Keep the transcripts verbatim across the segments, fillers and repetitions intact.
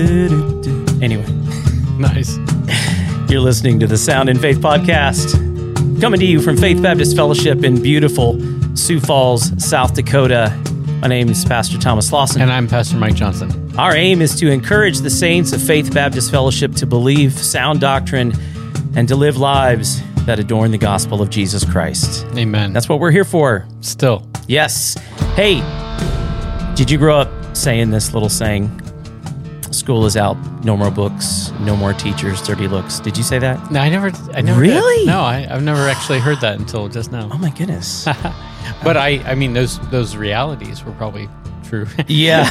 Anyway. Nice. You're listening to the Sound in Faith podcast, coming to you from Faith Baptist Fellowship in beautiful Sioux Falls, South Dakota. My name is Pastor Thomas Lawson. And I'm Pastor Mike Johnson. Our aim is to encourage the saints of Faith Baptist Fellowship to believe sound doctrine and to live lives that adorn the gospel of Jesus Christ. Amen. That's what we're here for. Still. Yes. Hey, did you grow up saying this little saying, school is out, no more books, no more teachers, dirty looks? Did you say that? No, I never. I never Really? Did. No, I, I've never actually heard that until just now. Oh my goodness. But I, I mean, those those realities were probably true. Yeah.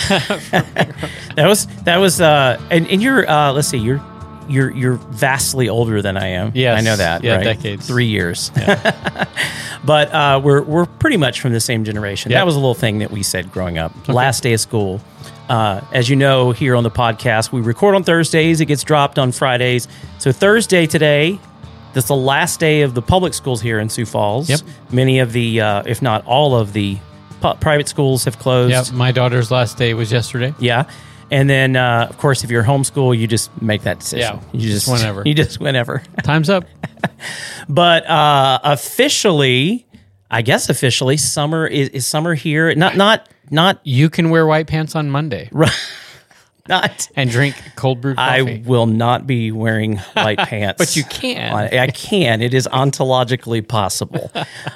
that was that was. Uh, and and you're. Uh, let's see. You're you're you're vastly older than I am. Yes. I know that. Yeah, right? decades. Three years. Yeah. But uh, we're we're pretty much from the same generation. Yep. That was a little thing that we said growing up. Okay. Last day of school. Uh, as you know, here on the podcast, we record on Thursdays. It gets dropped on Fridays. So Thursday today, that's the last day of the public schools here in Sioux Falls. Yep. Many of the, uh, if not all of the pu- private schools have closed. Yep. My daughter's last day was yesterday. Yeah. And then, uh, of course, if you're homeschool, you just make that decision. Yeah. You just, just whenever. You just whenever. Time's up. But uh, officially, I guess officially, summer is, is summer here. Not not not You can wear white pants on Monday. not. And drink cold brew coffee. I will not be wearing white pants. But you can. I, I can. It is ontologically possible.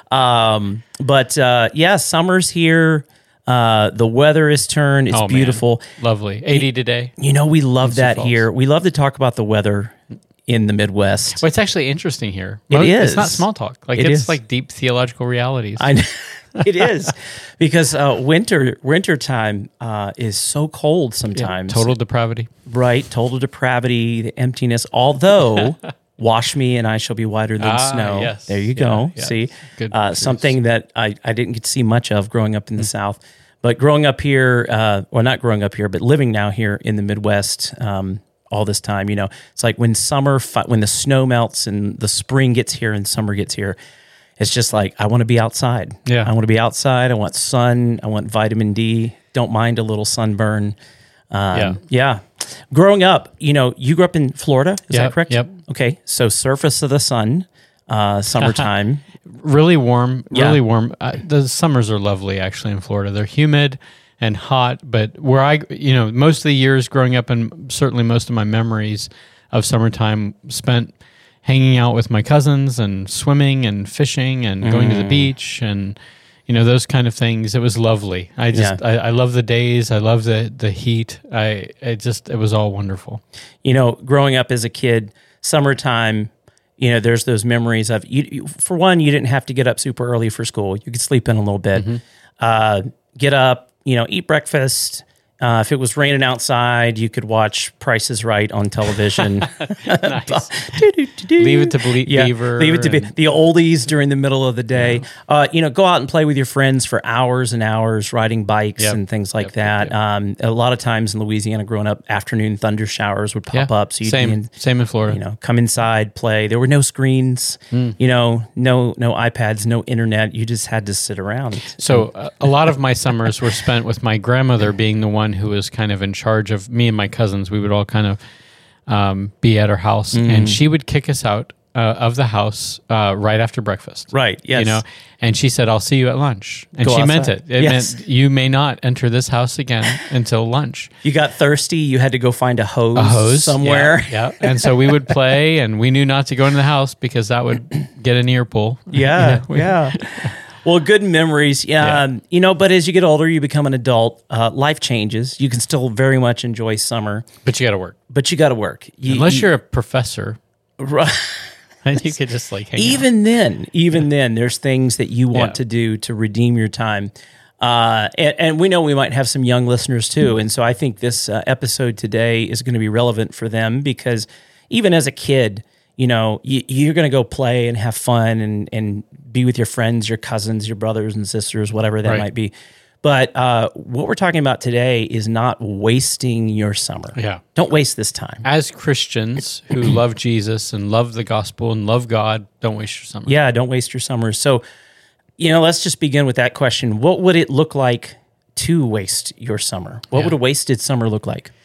um, but uh, yeah, summer's here. Uh, the weather is turned. It's Oh, man. beautiful. Lovely. eighty today. You know, we love In Sioux that Falls. here. We love to talk about the weather in the Midwest. Well, it's actually interesting here. It Mo- is. It's not small talk. Like It it's is. like deep theological realities. I know. It is because uh, winter winter time uh, is so cold sometimes. Total depravity. Right, total depravity, the emptiness. Although, wash me and I shall be whiter than Ah, snow. yes. There you Yeah, go. yeah. See, Good uh, truths. something that I, I didn't get to see much of growing up in the South. But growing up here, uh, well, not growing up here, but living now here in the Midwest um, all this time, you know, it's like when summer, fi- when the snow melts and the spring gets here and summer gets here, it's just like, I want to be outside. Yeah. I want to be outside. I want sun. I want vitamin D. Don't mind a little sunburn. Um, Yeah. Yeah. Growing up, you know, you grew up in Florida. Is Yep, that correct? yep. Okay. So surface of the sun, uh, summertime. Really warm, Yeah. really warm. Uh, the summers are lovely, actually, in Florida. They're humid and hot, but where I, you know, most of the years growing up, and certainly most of my memories of summertime spent hanging out with my cousins and swimming and fishing and going to the beach and, you know, those kind of things. It was lovely. I just, Yeah. I, I love the days. I love the the heat. I, it just, it was all wonderful. You know, growing up as a kid, summertime, you know, there's those memories of, you, you, for one, you didn't have to get up super early for school. You could sleep in a little bit, uh, get up, you know, eat breakfast. Uh, if it was raining outside, you could watch Price is Right on television. Nice. Leave it to Ble- Yeah, Beaver. leave it to be and- the oldies during the middle of the day. Uh, you know, go out and play with your friends for hours and hours, riding bikes Yep. and things like Yep, that. yep, yep. Um, a lot of times in Louisiana, growing up, afternoon thunder showers would pop Yeah. up. So you'd same, be in, same in Florida. you know, come inside, play. There were no screens, Hmm. you know, no no iPads, no internet. You just had to sit around. So uh, a lot of my summers were spent with my grandmother being the one who was kind of in charge of me and my cousins. We would all kind of um, be at her house, Mm. and she would kick us out uh, of the house uh, right after breakfast. Right, yes. You know, and she said, "I'll see you at lunch," and Go she meant outside. it. It Yes. meant you may not enter this house again until lunch. You got thirsty. You had to go find a hose, A hose somewhere. Yeah, yeah. And so we would play, and we knew not to go into the house because that would get an ear pull. Yeah, We- yeah. Well, good memories. Yeah, Yeah. um, you know, but as you get older, you become an adult. Uh, life changes. You can still very much enjoy summer, But you got to work. but you got to work. You, Unless you- you're a professor, Right. then you could just like hang out. even then, even then, there's things that you want Yeah. to do to redeem your time. Uh, and, and we know we might have some young listeners too. And so I think this uh, episode today is going to be relevant for them because even as a kid, you know, you, you're going to go play and have fun and, and be with your friends, your cousins, your brothers and sisters, whatever that Right. might be. But uh, what we're talking about today is not wasting your summer. Yeah. Don't waste this time. As Christians who love Jesus and love the gospel and love God, don't waste your summer. Yeah, don't waste your summer. So, you know, let's just begin with that question. What would it look like to waste your summer? What Yeah. would a wasted summer look like?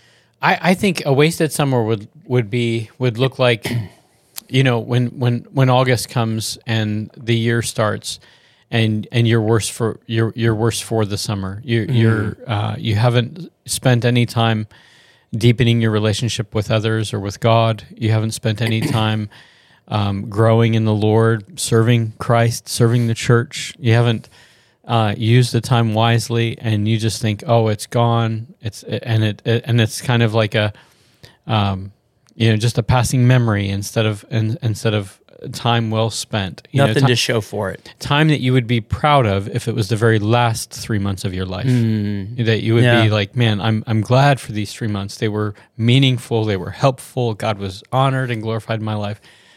I, I think a wasted summer would would be would look like, you know, when when when August comes and the year starts, and and you're worse for you're you're worse for the summer. You mm. you're uh, you haven't spent any time deepening your relationship with others or with God. You haven't spent any time um, growing in the Lord, serving Christ, serving the church. You haven't uh, used the time wisely, and you just think, "Oh, it's gone." It's and it, it and it's kind of like a, um, you know, just a passing memory instead of in, instead of time well spent. You Nothing know, to show for it. Time that you would be proud of if it was the very last three months of your life. Mm. That you would yeah. be like, man, I'm I'm glad for these three months. They were meaningful. They were helpful. God was honored and glorified in my life.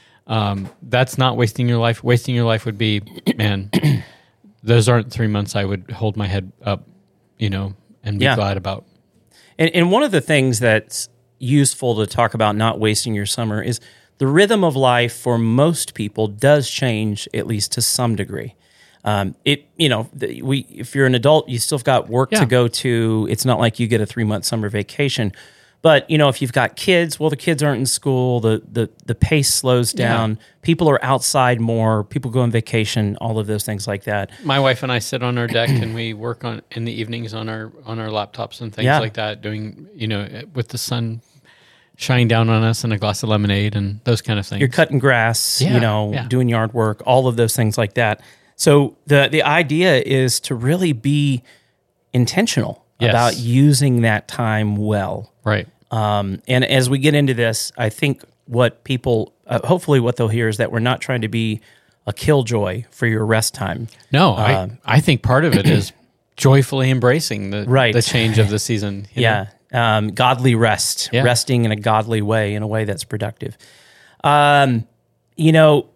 Um, that's not wasting your life. Wasting your life would be, man, those aren't three months I would hold my head up, you know, and be yeah. glad about. And, and one of the things that's useful to talk about not wasting your summer is the rhythm of life for most people does change, at least to some degree. Um, it, you know, the, we if you're an adult, you still got work yeah. to go to. It's not like you get a three month summer vacation. But you know, if you've got kids, well, the kids aren't in school. The the the pace slows down. Yeah. People are outside more. People go on vacation. All of those things like that. My wife and I sit on our deck and we work on in the evenings on our on our laptops and things yeah. like that. Doing you know with the sun shining down on us and a glass of lemonade and those kind of things. You're cutting grass, yeah, you know, yeah. doing yard work, all of those things like that. So the the idea is to really be intentional yes. about using that time well. Right. Um, and as we get into this, I think what people, uh, hopefully what they'll hear is that we're not trying to be a killjoy for your rest time. No, uh, I, I think part of it is joyfully embracing the, right. the change of the season. You yeah. know? Um, godly rest, yeah. resting in a godly way, in a way that's productive. Um, you know,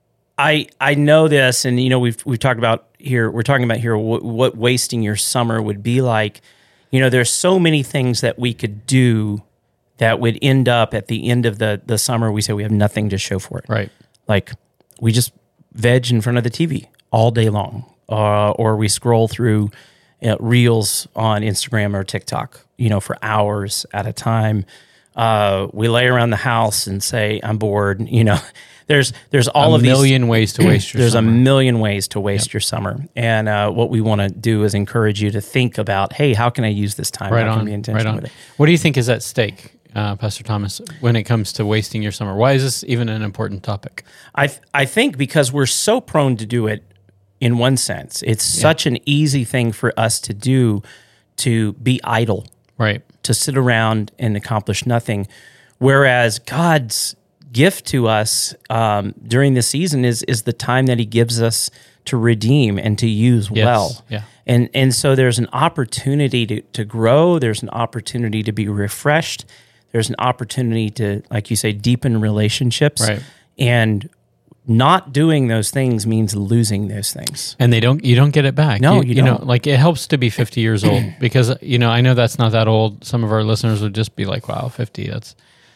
I I know this, and you know we've we've talked about here. We're talking about here what, what wasting your summer would be like. You know, there's so many things that we could do that would end up at the end of the the summer. We say we have nothing to show for it. Right. Like we just veg in front of the T V all day long, uh, or we scroll through uh, reels on Instagram or TikTok, you know, for hours at a time. Uh, we lay around the house and say, I'm bored. You know, there's there's all a of these. A million ways to waste your there's summer. There's a million ways to waste yep. your summer. And uh, what we want to do is encourage you to think about, hey, how can I use this time? Right how on. Can I be intentional right on. with it? What do you think is at stake, uh, Pastor Thomas, when it comes to wasting your summer? Why is this even an important topic? I th- I think because we're so prone to do it in one sense. It's yeah. such an easy thing for us to do, to be idle. Right. To sit around and accomplish nothing. Whereas God's gift to us um, during the season is is the time that He gives us to redeem and to use yes. well. Yeah. And and so there's an opportunity to, to grow. There's an opportunity to be refreshed. There's an opportunity to, like you say, deepen relationships. Right. And not doing those things means losing those things. And they don't. You don't get it back. No, you, you, you don't. know, like it helps to be fifty years old because you know I know that's not that old. Some of our listeners would just be like, "Wow, fifty, that's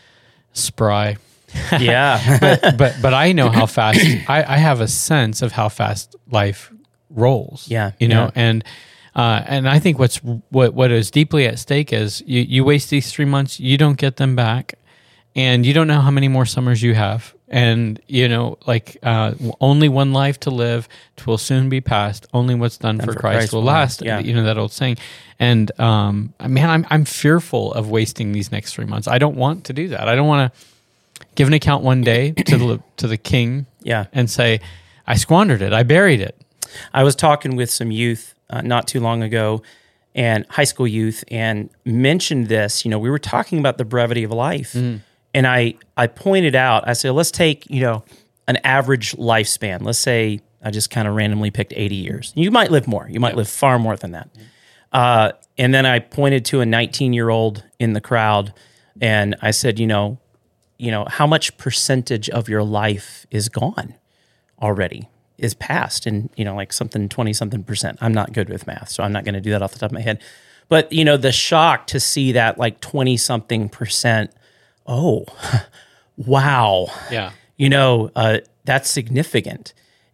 spry." Yeah, but, but but I know how fast. I, I have a sense of how fast life rolls. Yeah, you know, yeah. and uh, and I think what's what what is deeply at stake is you you waste these three months, you don't get them back, and you don't know how many more summers you have. And, you know, like uh, only one life to live, 'twill soon be past. Only what's done for, for Christ, Christ will last. Yeah. You know, that old saying. And, um, man, I'm I'm fearful of wasting these next three months. I don't want to do that. I don't want to give an account one day to the to the king yeah. and say, I squandered it. I buried it. I was talking with some youth uh, not too long ago, and high school youth, and mentioned this. You know, we were talking about the brevity of life. Mm. And I, I pointed out, I said, let's take, you know, an average lifespan. Let's say I just kind of randomly picked eighty years. You might live more. You might yep. live far more than that. Uh, and then I pointed to a nineteen-year-old in the crowd, and I said, you know, you know, how much percentage of your life is gone already, is past, and, you know, like something twenty-something percent. I'm not good with math, so I'm not going to do that off the top of my head. But, you know, the shock to see that like twenty-something percent, oh, wow. Yeah. You know, uh, that's significant.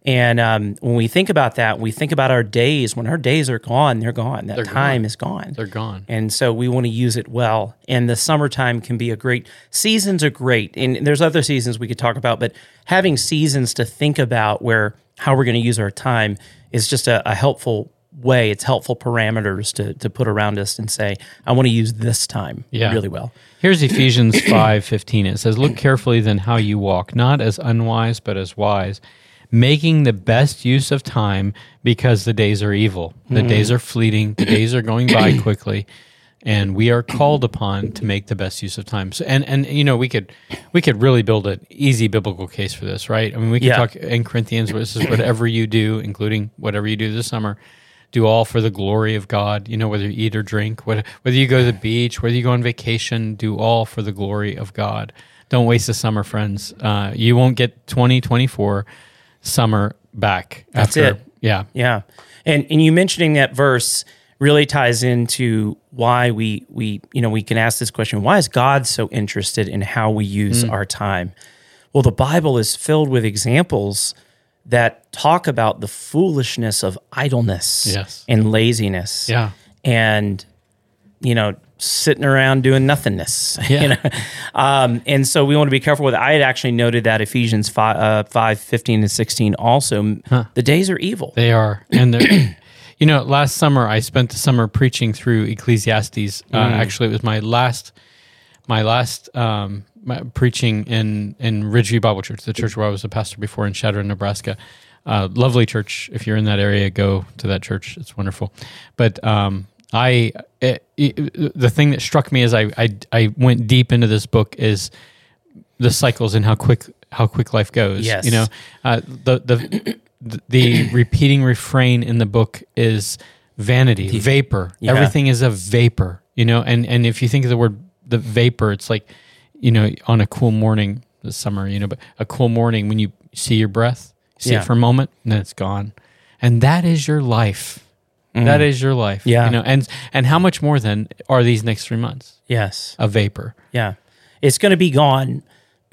And um, when we think about that, we think about our days. When our days are gone, they're gone. That They're time gone. is gone. They're gone. And so we want to use it well. And the summertime can be a great, seasons are great. And there's other seasons we could talk about, but having seasons to think about where, how we're going to use our time is just a, a helpful way. It's helpful parameters to, to put around us and say, I want to use this time Yeah. really well. Here's Ephesians five fifteen. It says, "Look carefully then how you walk, not as unwise, but as wise, making the best use of time, because the days are evil. The mm. days are fleeting. The days are going by quickly, and we are called upon to make the best use of time." So, and and you know, we could we could really build an easy biblical case for this, right? I mean, we could Yeah. talk in Corinthians. This is whatever you do, including whatever you do this summer, do all for the glory of God. You know, whether you eat or drink, whether whether you go to the beach, whether you go on vacation, do all for the glory of God. Don't waste the summer, friends. Uh, you won't get twenty twenty-four summer back. That's after, it. Yeah. Yeah. And and you mentioning that verse really ties into why we we you know we can ask this question, why is God so interested in how we use mm. our time? Well, the Bible is filled with examples that talk about the foolishness of idleness Yes. and laziness. Yeah. And you know, sitting around doing nothingness. Yeah. You know? um, and so we want to be careful with it. I had actually noted that Ephesians five, uh, five fifteen and sixteen also, huh. the days are evil. They are. And they're, you know, last summer I spent the summer preaching through Ecclesiastes. Uh, mm. Actually, it was my last, my last um, my preaching in, in Ridgeview Bible Church, the church where I was a pastor before in Chadron, Nebraska. Uh, lovely church. If you're in that area, go to that church. It's wonderful. But um, I, it, it, the thing that struck me as I, I I went deep into this book is the cycles and how quick how quick life goes. Yes. You know, uh, the the the repeating refrain in the book is vanity, vapor. Yeah. Everything is a vapor. You know, and and if you think of the word the vapor, it's like, you know, on a cool morning this summer. You know, but a cool morning when you see your breath, you see yeah. it for a moment, and then it's gone, and that is your life. Mm. That is your life. Yeah. You know, and and how much more then are these next three months? Yes. A vapor. Yeah. It's going to be gone.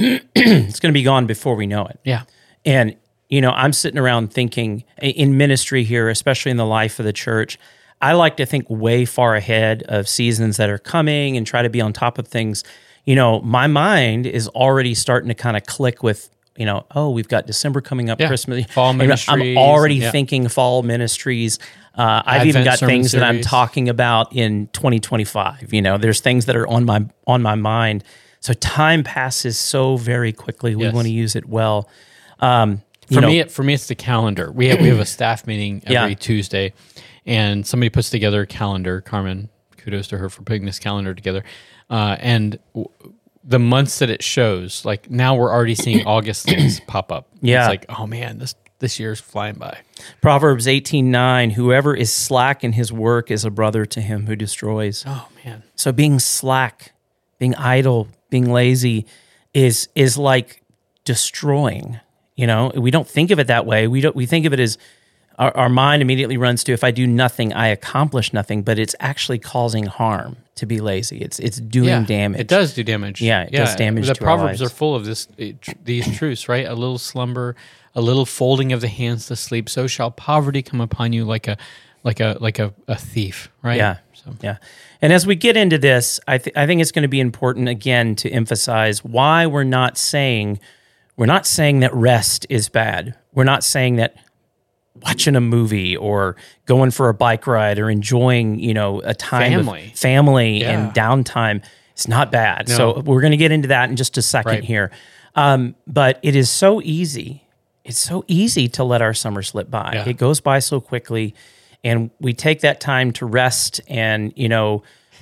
It's going to be gone before we know it. Yeah. And, you know, I'm sitting around thinking in ministry here, especially in the life of the church, I like to think way far ahead of seasons that are coming and try to be on top of things. You know, my mind is already starting to kind of click with, you know, oh, we've got December coming up, yeah. Christmas. Fall ministries. I'm already yeah. thinking fall ministries. Uh, I've Advent even got things series. that I'm talking about in twenty twenty-five. You know, there's things that are on my on my mind. So time passes so very quickly. We yes. want to use it well. Um, for know, me, for me, it's the calendar. We have we have a staff meeting every yeah. Tuesday, and somebody puts together a calendar. Carmen, kudos to her for putting this calendar together. Uh, and w- the months that it shows, like now we're already seeing August things pop up. Yeah, it's like, oh man, this this year's flying by. Proverbs eighteen nine, whoever is slack in his work is a brother to him who destroys. Oh man. So being slack, being idle, being lazy is is like destroying. You know, we don't think of it that way. We don't. We think of it as our, our mind immediately runs to, if I do nothing, I accomplish nothing. But it's actually causing harm to be lazy. It's it's doing yeah, damage. It does do damage. Yeah, it does damage The to our Proverbs lives. are full of this these truths, right? A little slumber, a little folding of the hands to sleep. So shall poverty come upon you like a like a like a, a thief, right? Yeah. So. Yeah. And as we get into this, I, th- I think it's going to be important, again, to emphasize why we're not saying, we're not saying that rest is bad. We're not saying that watching a movie or going for a bike ride or enjoying, you know, a time Family. of family Yeah. and downtime is not bad. No. So we're going to get into that in just a second Right. here. Um, but it is so easy. It's so easy to let our summer slip by. Yeah. It goes by so quickly. And we take that time to rest, and you know,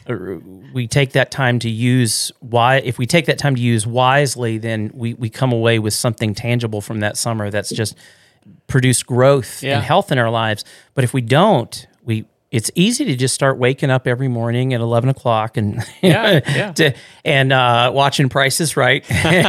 we take that time to use why. If we take that time to use wisely, then we we come away with something tangible from that summer that's just produced growth Yeah. and health in our lives. But if we don't, we it's easy to just start waking up every morning at eleven o'clock and Yeah, yeah. to, and uh, watching Price is Right.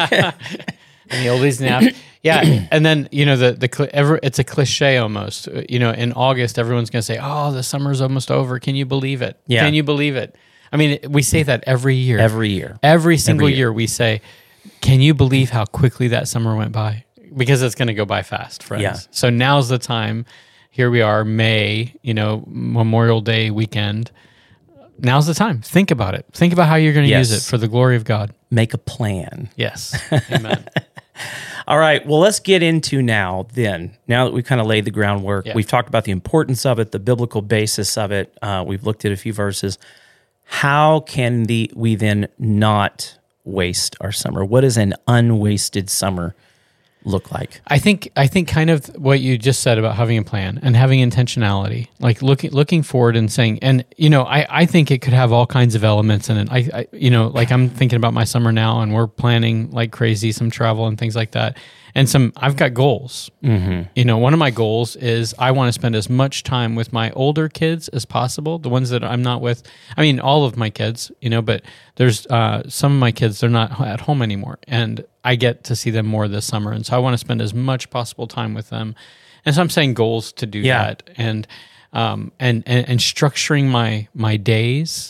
And the oldies now. Yeah, and then, you know, the the cli- ever it's a cliche almost. Uh, You know, in August, everyone's going to say, "Oh, the summer's almost over. Can you believe it? Yeah. Can you believe it?" I mean, we say that every year. Every year. Every single Every year. year we say, "Can you believe how quickly that summer went by?" because it's going to go by fast, friends. Yeah. So now's the time. Here we are, May, you know, Memorial Day weekend. Now's the time. Think about it. Think about how you're going to Yes. use it for the glory of God. Make a plan. Yes. Amen. All right. Well, let's get into now then. Now that we've kind of laid the groundwork, Yeah. we've talked about the importance of it, the biblical basis of it. Uh, we've looked at a few verses. How can the we then not waste our summer? What does an unwasted summer look like? I think I think kind of what you just said about having a plan and having intentionality, like looking looking forward and saying, and you know, I, I think it could have all kinds of elements in it. I, I you know, like I'm thinking about my summer now, and we're planning like crazy some travel and things like that, and some I've got goals. Mm-hmm. You know, one of my goals is I want to spend as much time with my older kids as possible, the ones that I'm not with. I mean, all of my kids, you know, but there's uh, some of my kids, they're not at home anymore, and I get to see them more this summer, and so I want to spend as much possible time with them. And so I'm saying goals to do Yeah. that, and um, and, and and structuring my my days,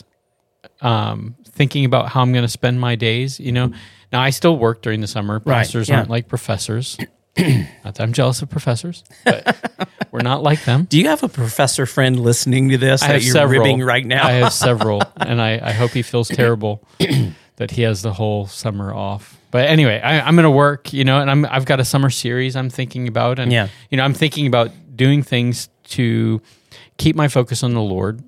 um, thinking about how I'm going to spend my days. You know, now I still work during the summer. Right, Pastors yeah. aren't like professors. Not that I'm jealous of professors, but we're not like them. Do you have a professor friend listening to this I that have you're several. ribbing right now? I have several, and I, I hope he feels terrible that he has the whole summer off. But anyway, I, I'm going to work, you know, and I'm I've got a summer series I'm thinking about, and Yeah. you know, I'm thinking about doing things to keep my focus on the Lord,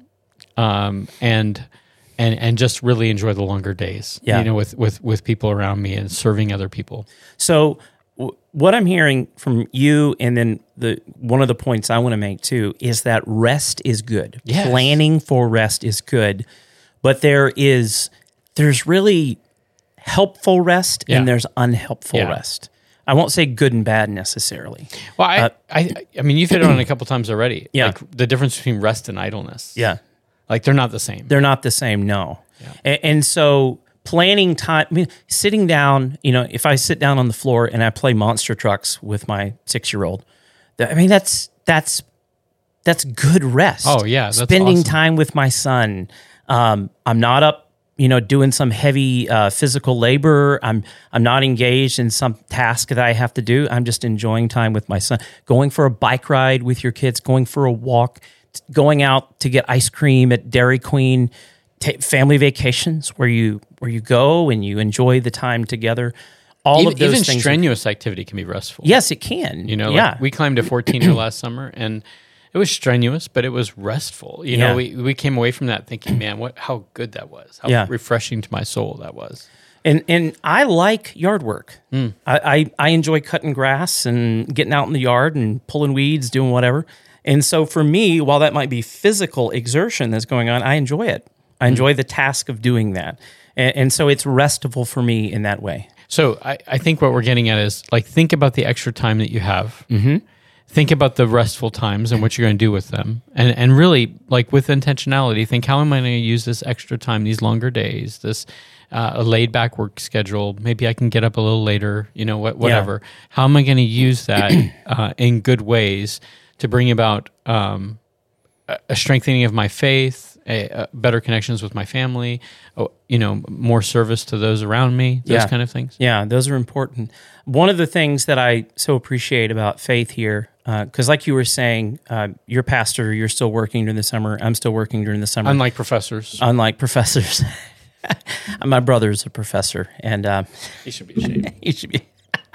um, and and and just really enjoy the longer days, Yeah. you know, with with with people around me and serving other people. So w- what I'm hearing from you, and then the one of the points I want to make too, is that rest is good. Yes. Planning for rest is good, but there is there's really helpful rest Yeah. and there's unhelpful Yeah. rest. I won't say good and bad necessarily. Well, I Uh, I, I mean, you've hit on it a couple times already. Yeah. Like the difference between rest and idleness. Yeah. Like they're not the same. They're not the same, no. Yeah. And, and so planning time, I mean, sitting down, you know, if I sit down on the floor and I play Monster Trucks with my six-year-old, that- I mean, that's that's that's good rest. Oh, yeah, that's spending awesome. time with my son. Um, I'm not up, you know, doing some heavy uh, physical labor. I'm I'm not engaged in some task that I have to do. I'm just enjoying time with my son. Going for a bike ride with your kids. Going for a walk. Going out to get ice cream at Dairy Queen. Ta family vacations where you where you go and you enjoy the time together. All even, of those even things. are- strenuous activity can be restful. yes, it can. You know, yeah. like we climbed a fourteener last summer, and it was strenuous, but it was restful. You know, Yeah. we, we came away from that thinking, man, what how good that was. How Yeah. refreshing to my soul that was. And and I like yard work. Mm. I, I I enjoy cutting grass and getting out in the yard and pulling weeds, doing whatever. And so for me, while that might be physical exertion that's going on, I enjoy it. I enjoy the task of doing that. And, and so it's restful for me in that way. So I, I think what we're getting at is like think about the extra time that you have. Mm-hmm. Think about the restful times and what you're going to do with them, and and really like with intentionality. Think, how am I going to use this extra time, these longer days, this uh, a laid back work schedule? Maybe I can get up a little later. You know, what whatever. How am I going to use that uh, in good ways to bring about um, a a strengthening of my faith, a, a better connections with my family, oh, you know, more service to those around me, those Yeah. kind of things. Yeah, those are important. One of the things that I so appreciate about Faith here, because like you were saying, uh, you're pastor, you're still working during the summer. I'm still working during the summer. Unlike professors, Unlike professors. My brother's a professor, and uh, he should be ashamed. he should be.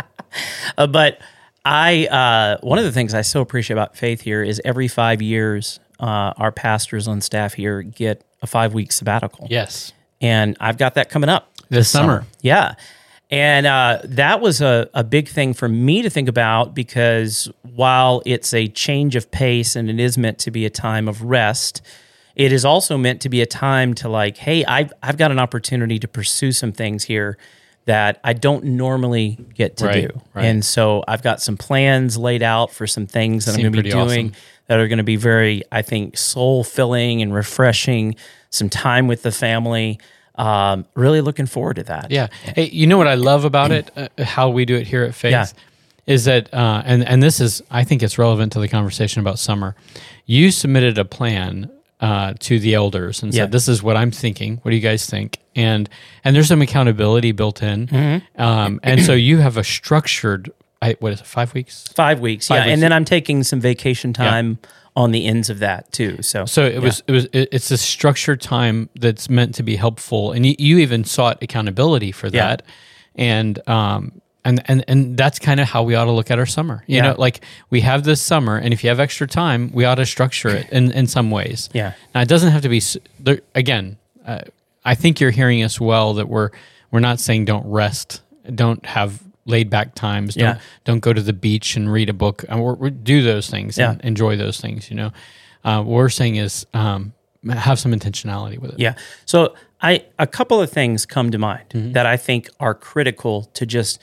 uh, but I, uh, one of the things I so appreciate about Faith here is every five years, uh, our pastors on staff here get a five-week sabbatical. Yes. And I've got that coming up This summer. Yeah. And uh, that was a, a big thing for me to think about, because while it's a change of pace and it is meant to be a time of rest, it is also meant to be a time to like, hey, I've, I've got an opportunity to pursue some things here that I don't normally get to Right, do. right. And so I've got some plans laid out for some things that Seem I'm going to be pretty doing awesome. that are going to be very, I think, soul-filling and refreshing, some time with the family. Um, really looking forward to that. Yeah. Hey, you know what I love about it, uh, how we do it here at Faith, Yeah. is that, uh, and, and this is, I think it's relevant to the conversation about summer. You submitted a plan uh, to the elders and said, Yeah. this is what I'm thinking. What do you guys think? And and there's some accountability built in. Mm-hmm. Um, and so you have a structured I what is it? Five weeks. Five weeks, Five yeah. weeks. And then I'm taking some vacation time on the ends of that too. So, So it yeah. was it was it, it's a structured time that's meant to be helpful, and you, you even sought accountability for Yeah. that, and um and and and that's kind of how we ought to look at our summer. You Yeah. know, like we have this summer, and if you have extra time, we ought to structure it in in some ways. Yeah. Now it doesn't have to be s- there, again. Uh, I think you're hearing us well that we're we're not saying don't rest, don't have laid back times, don't Yeah. don't go to the beach and read a book. And we're, we do those things and Yeah. enjoy those things. You know, uh, what we're saying is um, have some intentionality with it. Yeah. So I a couple of things come to mind Mm-hmm. that I think are critical to just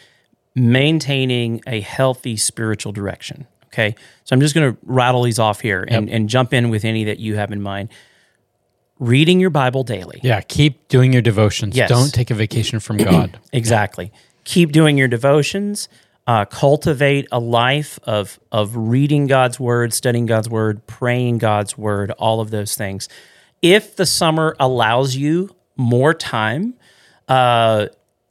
maintaining a healthy spiritual direction. Okay. So I'm just going to rattle these off here and, Yep. and jump in with any that you have in mind. Reading your Bible daily. Yeah, keep doing your devotions. Yes. Don't take a vacation from God. Exactly. Keep doing your devotions. Uh, cultivate a life of of reading God's word, studying God's word, praying God's word, all of those things. If the summer allows you more time, uh,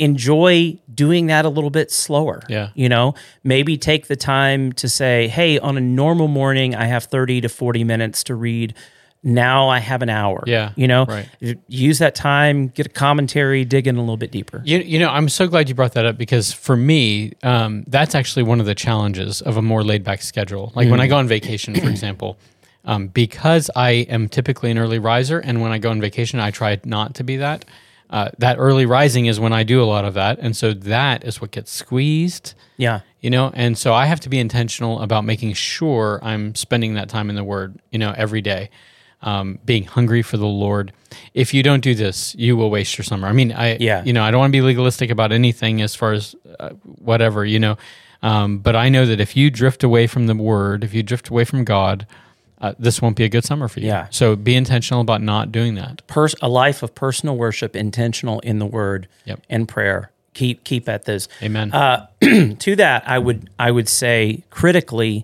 enjoy doing that a little bit slower. Yeah. You know, maybe take the time to say, hey, on a normal morning, I have thirty to forty minutes to read. Now I have an hour. Yeah, You know, right. use that time, get a commentary, dig in a little bit deeper. You, you know, I'm so glad you brought that up because for me, um, that's actually one of the challenges of a more laid back schedule. Like when I go on vacation, for example, um, because I am typically an early riser, and when I go on vacation, I try not to be that. Uh, that early rising is when I do a lot of that, and so that is what gets squeezed. Yeah. You know, and so I have to be intentional about making sure I'm spending that time in the Word. You know, every day. Um, being hungry for the Lord. If you don't do this, you will waste your summer. I mean, I, Yeah. you know, I don't want to be legalistic about anything as far as uh, whatever, you know, um, but I know that if you drift away from the Word, if you drift away from God, uh, this won't be a good summer for you. Yeah. So be intentional about not doing that. Pers- a life of personal worship, intentional in the Word Yep. and prayer. Keep keep at those. Amen. Uh, to that, I would I would say critically,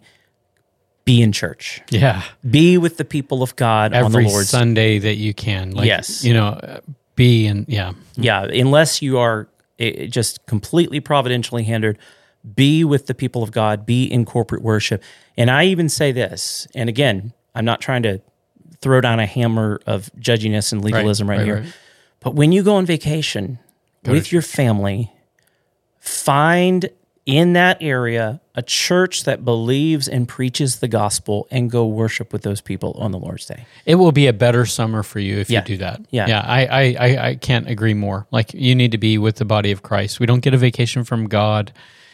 be in church. yeah. Be with the people of God on Every the Lord's. Sunday that you can. Like, Yes. You know, uh, be and yeah. Yeah, unless you are eh, just completely providentially hindered, be with the people of God. Be in corporate worship. And I even say this, and again, I'm not trying to throw down a hammer of judginess and legalism right, right, here. right. But when you go on vacation with your family, find in that area a church that believes and preaches the gospel and go worship with those people on the Lord's Day. It will be a better summer for you if Yeah. you do that. Yeah. Yeah. I, I, I, I can't agree more. Like you need to be with the body of Christ. We don't get a vacation from God,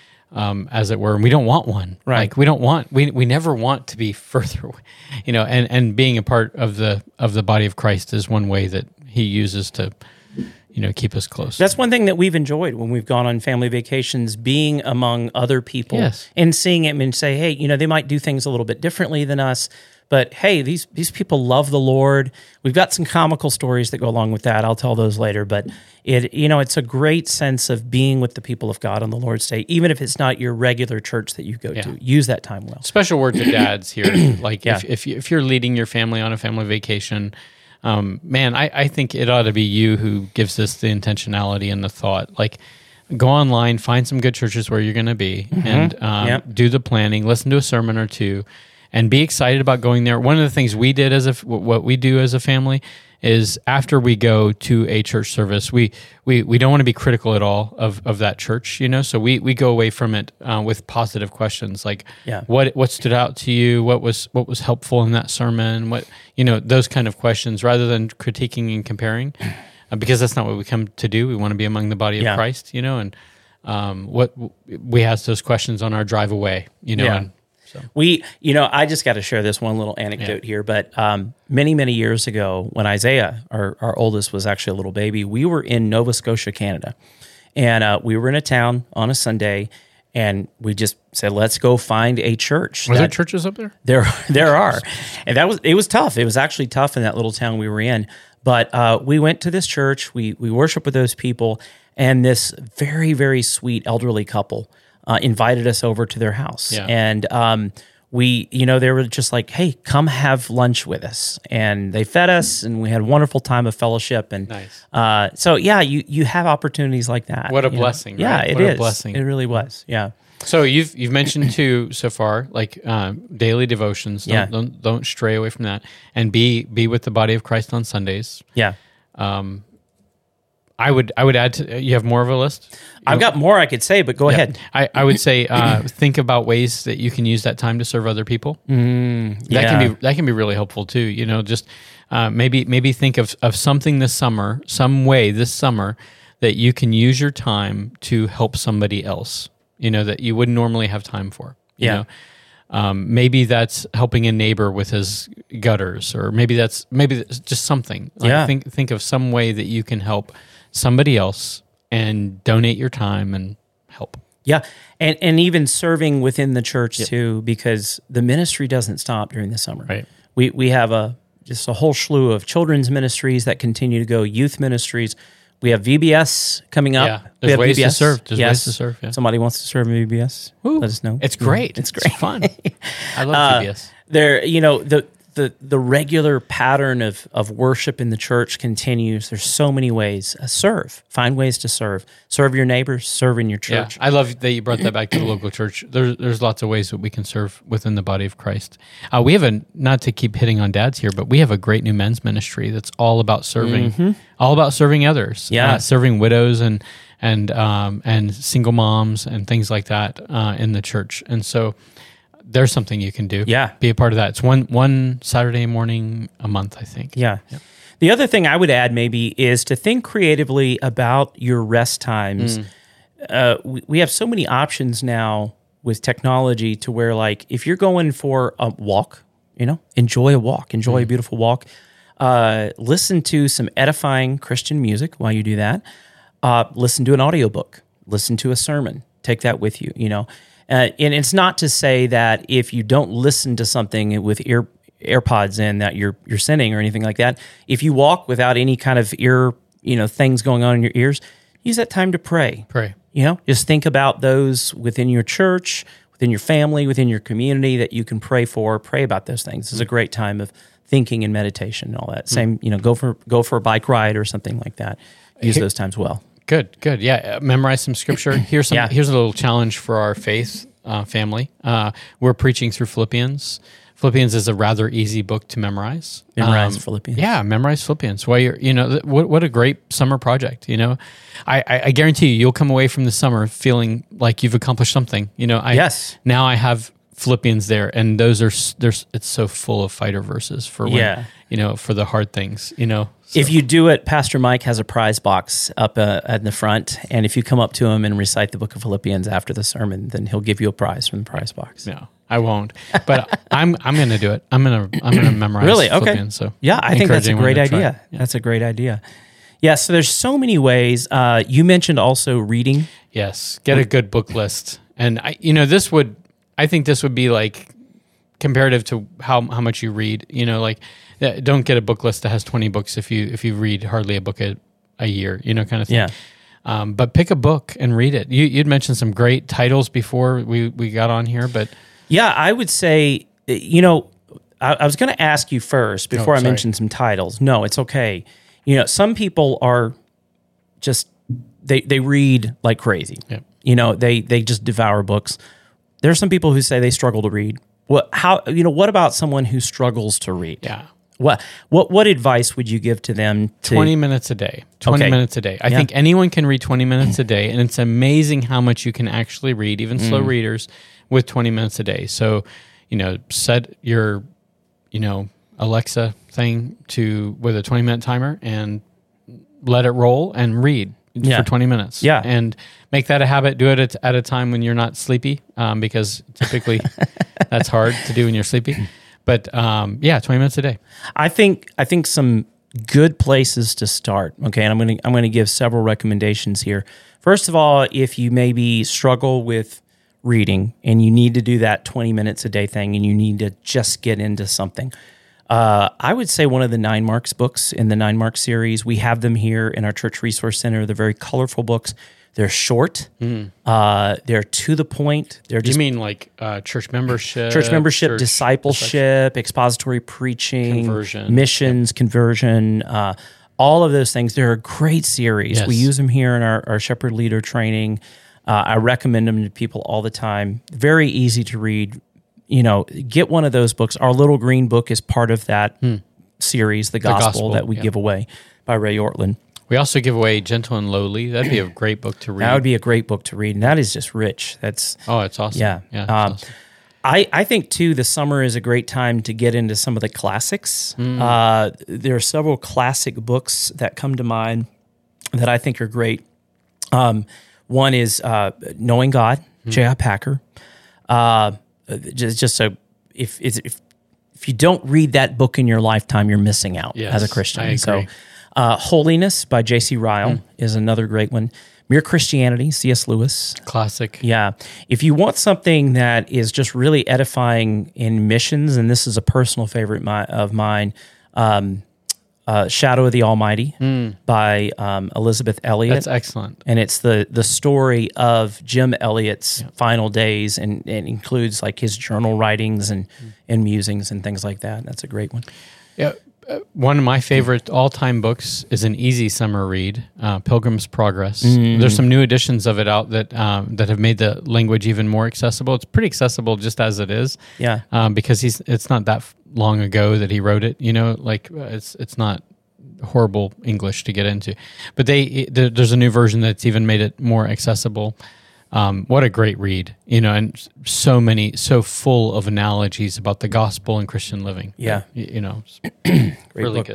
um, as it were, and we don't want one. Right. Like we don't want, we, we never want to be further away, you know, and, and being a part of the, of the body of Christ is one way that he uses to, you know, keep us close. That's one thing that we've enjoyed when we've gone on family vacations, being among other people Yes. and seeing them and say, hey, you know, they might do things a little bit differently than us, but hey, these these people love the Lord. We've got some comical stories that go along with that. I'll tell those later, but it, you know, it's a great sense of being with the people of God on the Lord's Day, even if it's not your regular church that you go Yeah. to. Use that time well. Special word to dads here. Like Yeah. if, if, you, if you're leading your family on a family vacation, um, man, I, I think it ought to be you who gives this the intentionality and the thought. Like go online, find some good churches where you're going to be and um, Yep. do the planning, listen to a sermon or two and be excited about going there. One of the things we did as a, what we do as a family is after we go to a church service, we we, we don't want to be critical at all of, of that church, you know. So we, we go away from it uh, with positive questions like, Yeah. what what stood out to you? What was what was helpful in that sermon? What you know those kind of questions, rather than critiquing and comparing, uh, because that's not what we come to do. We want to be among the body of Yeah. Christ, you know. And um, what we ask those questions on our drive away, you know. Yeah. And, so. We, you know, I just got to share this one little anecdote here, but um, many, many years ago when Isaiah, our, our oldest, was actually a little baby, we were in Nova Scotia, Canada. And uh, we were in a town on a Sunday, and we just said, let's go find a church. Are there that- churches up there? There, there are. And that was, it was tough. It was actually tough in that little town we were in. But uh, we went to this church, we, we worshiped with those people, and this very, very sweet elderly couple Uh, invited us over to their house. Yeah. And um, we, you know, they were just like, hey, come have lunch with us. And they fed us, and we had a wonderful time of fellowship. And Nice. uh, so, yeah, you you have opportunities like that. What a you know? blessing, Yeah, right? it What a is. blessing. It really was. Yeah. So you've you've mentioned two so far, like um, daily devotions. Don't, Yeah. don't don't stray away from that, and be be with the body of Christ on Sundays. Yeah. Um, I would I would add to you have more of a list. I've got more I could say, but go Yeah. ahead. I, I would say uh, think about ways that you can use that time to serve other people. Mm, That yeah. can be that can be really helpful too. You know, just uh, maybe maybe think of of something this summer, some way this summer that you can use your time to help somebody else. You know, that you wouldn't normally have time for. You Yeah. know? Um, maybe that's helping a neighbor with his gutters, or maybe that's maybe that's just something. Like Yeah. Think think of some way that you can help somebody else and donate your time and help. Yeah, and and even serving within the church too, because the ministry doesn't stop during the summer. Right. We we have a just a whole slew of children's ministries that continue to go, youth ministries. We have V B S coming up. Yeah, We there's have ways V B S. to serve. There's yes. ways to serve. Yeah. Somebody wants to serve in V B S. Ooh, Let us know. It's great. It's great. fun. I love Uh, V B S. There, you know, the the the regular pattern of of worship in the church continues. There's so many ways. Uh, serve. Find ways to serve. Serve your neighbors. Serve in your church. Yeah, I love that you brought that back to the local church. There's there's lots of ways that we can serve within the body of Christ. Uh, we have a not to keep hitting on dads here, but we have a great new men's ministry that's all about serving, all about serving others. Yeah. uh, serving widows and and um, and single moms and things like that uh, in the church. And so there's something you can do. Yeah. Be a part of that. It's one one Saturday morning a month, I think. Yeah. The other thing I would add maybe is to think creatively about your rest times. Uh, we, we have so many options now with technology to where, like, if you're going for a walk, you know, enjoy a walk, enjoy a beautiful walk. Uh, listen to some edifying Christian music while you do that. Uh, listen to an audiobook. Listen to a sermon. Take that with you, you know. Uh, and it's not to say that if you don't listen to something with ear AirPods in that you're you're sinning or anything like that. If you walk without any kind of ear, you know, things going on in your ears, use that time to pray. Pray. You know, just think about those within your church, within your family, within your community that you can pray for. Pray about those things. This is a great time of thinking and meditation and all that. Same, you know, go for go for a bike ride or something like that. Use those times well. Good, good. Yeah, uh, memorize some scripture. Here's some. Yeah. Here's a little challenge for our faith uh, family. Uh, we're preaching through Philippians. Philippians is a rather easy book to memorize. Memorize Philippians. Yeah, memorize Philippians. While you're, you know, th- what what a great summer project. You know, I, I, I guarantee you, you'll come away from the summer feeling like you've accomplished something. You know, I, Yes. Now I have Philippians there, and those are s- there's it's so full of fighter verses for when, Yeah. you know, for the hard things. You know, so. If you do it, Pastor Mike has a prize box up uh, at the front, and if you come up to him and recite the book of Philippians after the sermon, then he'll give you a prize from the prize box. No, I won't. But I'm I'm going to do it. I'm going to I'm going to memorize. Really? Okay. Philippians, so Yeah, I think that's a encourage great anyone to try idea. it. That's a great idea. Yeah, so there's so many ways. Uh, you mentioned also reading. Yes, get a good book list, and I, you know, this would I think this would be like comparative to how how much you read. You know, like uh, don't get a book list that has twenty books if you if you read hardly a book a, a year. You know, kind of thing. Yeah. Um, but pick a book and read it. You, you'd mentioned some great titles before we, we got on here, but Yeah, I would say, you know, I, I was going to ask you first before Oh, I sorry. mention some titles. No, it's okay. You know, some people are just, they, they read like crazy. Yeah. You know, they, they just devour books. There are some people who say they struggle to read. What, how, you know, what about someone who struggles to read? yeah. What, what, what advice would you give to them? To, twenty minutes a day. twenty Okay. minutes a day. I Yeah. think anyone can read twenty minutes a day, and it's amazing how much you can actually read, even slow Mm. readers, with twenty minutes a day. So, you know, set your, you know, Alexa thing to with a twenty minute timer and let it roll and read Yeah. for twenty minutes. Yeah. And make that a habit. Do it at, at a time when you're not sleepy, um, because typically that's hard to do when you're sleepy. But um, yeah, twenty minutes a day. I think I think some good places to start. Okay, and I'm gonna I'm gonna give several recommendations here. First of all, if you maybe struggle with reading and you need to do that twenty minutes a day thing, and you need to just get into something, uh, I would say one of the Nine Marks books in the Nine Marks series. We have them here in our church resource center. They're very colorful books. They're short. Uh, they're to the point. They're You just mean like uh, church membership, church membership, church discipleship, expository preaching, Conversion. missions, conversion, uh, all of those things. They're a great series. Yes. We use them here in our, our shepherd leader training. Uh, I recommend them to people all the time. Very easy to read. You know, get one of those books. Our little green book is part of that series, The Gospel, Gospel, that we yeah. give away by Ray Ortlund. We also give away Gentle and Lowly. That'd be a great book to read. That would be a great book to read, and that is just rich. That's oh, it's awesome. yeah. yeah. It's Um, awesome. I, I think, too, the summer is a great time to get into some of the classics. Uh, there are several classic books that come to mind that I think are great. Um, one is uh, Knowing God, J I. Packer. Uh, just, just so if, if if you don't read that book in your lifetime, you're missing out Yes, as a Christian. I agree. So, uh, Holiness by J C. Ryle is another great one. Mere Christianity, C S. Lewis. Classic. Yeah. If you want something that is just really edifying in missions, and this is a personal favorite mi- of mine, um, uh, Shadow of the Almighty by um, Elizabeth Elliot. That's excellent. And it's the the story of Jim Elliot's final days, and it includes like his journal writings and, and musings and things like that. That's a great one. Yeah. Uh, one of my favorite all-time books is an easy summer read, uh, Pilgrim's Progress. There's some new editions of it out that um, that have made the language even more accessible. It's pretty accessible just as it is. Yeah. Um, because he's it's not that f- long ago that he wrote it. You know, like uh, it's it's not horrible English to get into, but they there, there's a new version that's even made it more accessible. Um, what a great read, you know, and so many, so full of analogies about the gospel and Christian living. Yeah. you, you know, it's really book. good.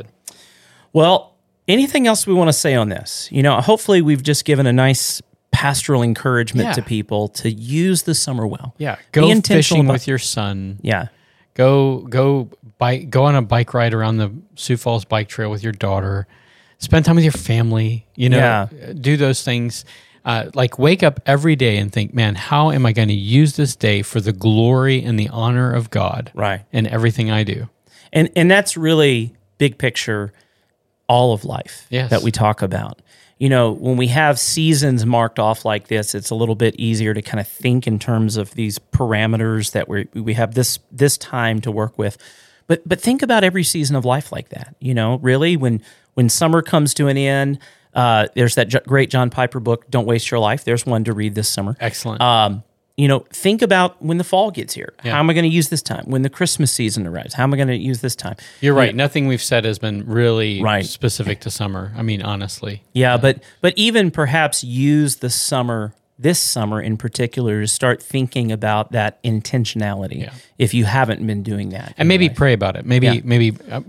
Well, anything else we want to say on this? You know, hopefully we've just given a nice pastoral encouragement Yeah. to people to use the summer well. Yeah, Be go intentional fishing about- with your son. Yeah. Go go bike, go on a bike ride around the Sioux Falls Bike Trail with your daughter. Spend time with your family. You know, Yeah. do those things. Uh, like wake up every day and think, man, how am I going to use this day for the glory and the honor of God? Right. In everything I do. And and that's really big picture, all of life Yes. that we talk about. You know, when we have seasons marked off like this, it's a little bit easier to kind of think in terms of these parameters that we we have this this time to work with. But but think about every season of life like that. You know, really, when when summer comes to an end, uh, there's that j- great John Piper book, Don't Waste Your Life. There's one to read this summer. Excellent. Um, you know, think about when the fall gets here. Yeah. How am I going to use this time? When the Christmas season arrives, how am I going to use this time? You're right. Nothing we've said has been really Right. specific to summer. I mean, honestly. Yeah, but but even perhaps use the summer, this summer in particular, to start thinking about that intentionality. Yeah. If you haven't been doing that, And maybe pray about it. Maybe Yeah. maybe uh,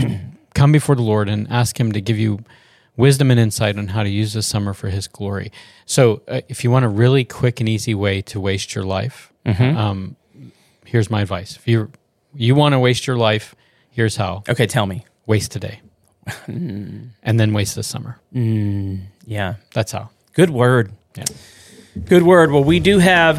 come before the Lord and ask Him to give you wisdom and insight on how to use this summer for His glory. So, uh, if you want a really quick and easy way to waste your life, um, here's my advice. If you you want to waste your life, here's how: okay, tell me. waste today, and then waste this summer. Yeah, That's how. good word. Yeah. Good word. Well, we do have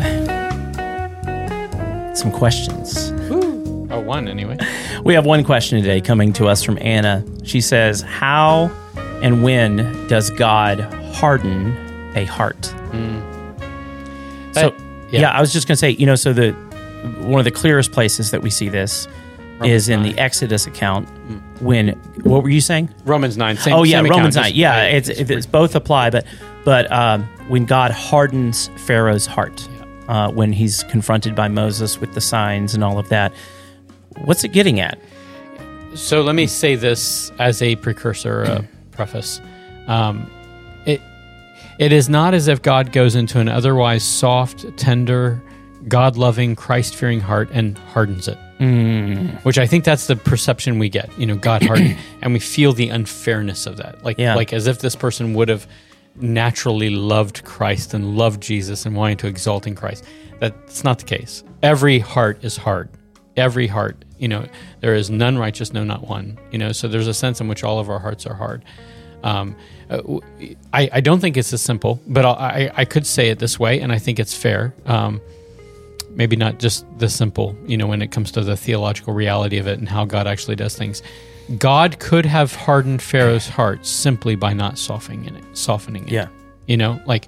some questions. Oh, one anyway. We have one question today coming to us from Anna. She says, "How and when does God harden a heart?" So, That- yeah. yeah. I was just going to say, you know, so the one of the clearest places that we see this is in the Exodus account. When what were you saying? Romans nine. Same, Oh yeah, same account, Romans just- nine. Yeah, I- it's, it's both apply, but but um, when God hardens Pharaoh's heart, uh, when he's confronted by Moses with the signs and all of that, what's it getting at? So let me say this as a precursor, uh, preface. Um, it it is not as if God goes into an otherwise soft, tender, God-loving, Christ-fearing heart and hardens it. Mm. Which I think that's the perception we get. You know, God hardened, and we feel the unfairness of that. Like Yeah. like as if this person would have naturally loved Christ and loved Jesus and wanting to exalt in Christ. That's not the case. Every heart is hard. Every heart, you know, there is none righteous, no, not one. You know, so there's a sense in which all of our hearts are hard. Um, uh, I, I don't think it's as simple, but I, I could say it this way, and I think it's fair. Um, maybe not just this simple, you know, when it comes to the theological reality of it and how God actually does things. God could have hardened Pharaoh's heart simply by not softening it. Softening it. Yeah. You know, like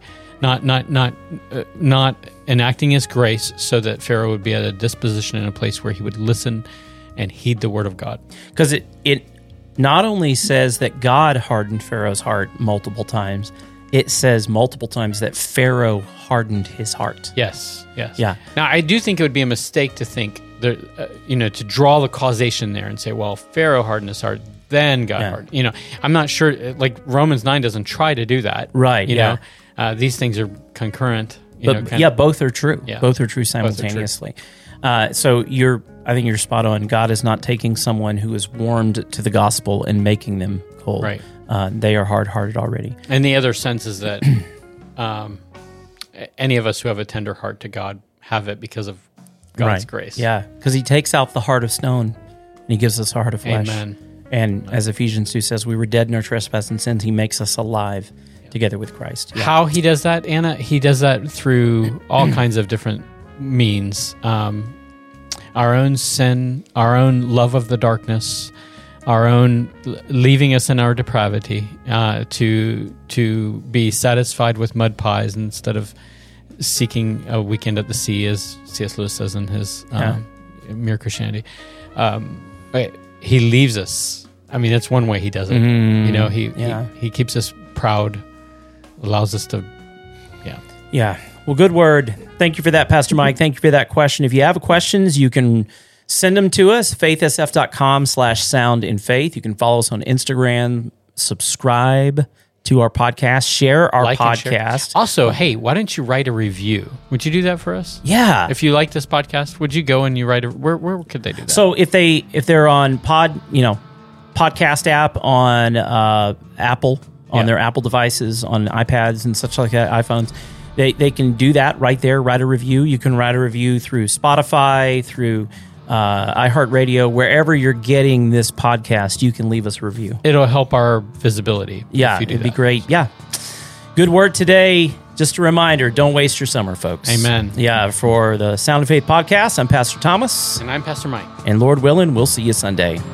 not not not uh, not enacting His grace so that Pharaoh would be at a disposition in a place where he would listen and heed the word of God. Because it it not only says that God hardened Pharaoh's heart multiple times, it says multiple times that Pharaoh hardened his heart. Yes, yes. Yeah. Now, I do think it would be a mistake to think, there, uh, you know, to draw the causation there and say, well, Pharaoh hardened his heart, then God Yeah. hardened. You know, I'm not sure, like Romans nine doesn't try to do that. Right, You yeah. know, uh, these things are concurrent. You But know, kind yeah, of- both are true. Yeah. Both are true are true. simultaneously. Uh, so you're, I think you're spot on. God is not taking someone who is warmed to the gospel and making them cold. Right. Uh, they are hard-hearted already. And the other sense is that um, any of us who have a tender heart to God have it because of God's Right. grace. Yeah, because He takes out the heart of stone and He gives us a heart of flesh. Amen. And as Ephesians two says, we were dead in our trespass and sins. He makes us alive together with Christ. Yeah. How he does that, Anna? He does that through all kinds of different means. Um, our own sin, our own love of the darkness, our own l- leaving us in our depravity, uh, to to be satisfied with mud pies instead of seeking a weekend at the sea, as C S Lewis says in his um, Mere Christianity. Um, but he leaves us. I mean, that's one way he does it. Mm, you know, he, yeah. he he keeps us proud, allows us to, yeah. Yeah. Well, good word. Thank you for that, Pastor Mike. Thank you for that question. If you have questions, you can send them to us, faithsf.com slash sound in faith. You can follow us on Instagram, subscribe to our podcast, share our Like and share. podcast. Also, hey, why don't you write a review? Would you do that for us? Yeah. If you like this podcast, would you go and you write a, where, where could they do that? So if they if they're on pod, you know, podcast app on uh, Apple, on Yeah. their Apple devices, on iPads and such like that, iPhones, they they can do that right there. Write a review. You can write a review through Spotify, through uh, iHeartRadio, wherever you're getting this podcast. You can leave us a review. It'll help our visibility. Yeah, if you do it'd be that. great. Yeah, good word today. Just a reminder: don't waste your summer, folks. Amen. Yeah, for the Sound of Faith podcast, I'm Pastor Thomas, And I'm Pastor Mike. and Lord willing, we'll see you Sunday.